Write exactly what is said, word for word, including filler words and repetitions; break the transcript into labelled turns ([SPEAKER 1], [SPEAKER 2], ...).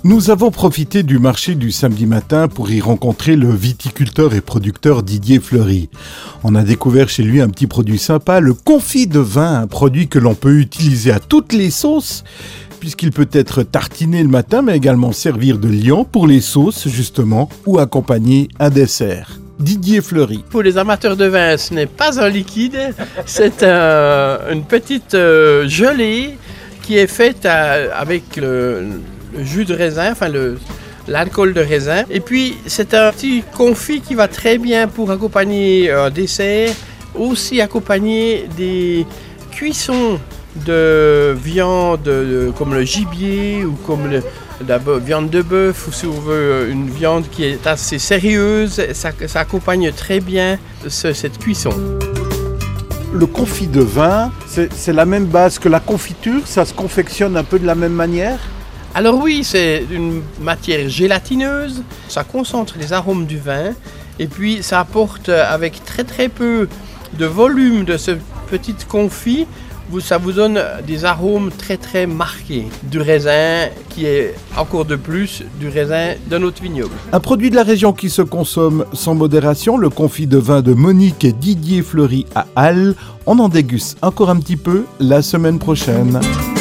[SPEAKER 1] Nous avons profité du marché du samedi matin pour y rencontrer le viticulteur et producteur Didier Fleury. On a découvert chez lui un petit produit sympa, le confit de vin, un produit que l'on peut utiliser à toutes les sauces, puisqu'il peut être tartiné le matin, mais également servir de liant pour les sauces, justement, ou accompagner un dessert. Didier Fleury.
[SPEAKER 2] Pour les amateurs de vin, ce n'est pas un liquide, c'est un, une petite euh, gelée qui est faite à, avec le, le jus de raisin, enfin le, l'alcool de raisin. Et puis c'est un petit confit qui va très bien pour accompagner un dessert, aussi accompagner des cuissons de viande de, comme le gibier ou comme le, la viande de bœuf, ou si on veut une viande qui est assez sérieuse, ça, ça accompagne très bien ce, cette cuisson.
[SPEAKER 1] Le confit de vin, c'est, c'est la même base que la confiture, ça se confectionne un peu de la même manière ?
[SPEAKER 2] Alors oui, c'est une matière gélatineuse, ça concentre les arômes du vin et puis ça apporte avec très très peu de volume de ce petit confit, ça vous donne des arômes très très marqués du raisin qui est encore de plus du raisin d'un autre vignoble.
[SPEAKER 1] Un produit de la région qui se consomme sans modération, le confit de vin de Monique et Didier Fleury à Halle. On en déguste encore un petit peu la semaine prochaine.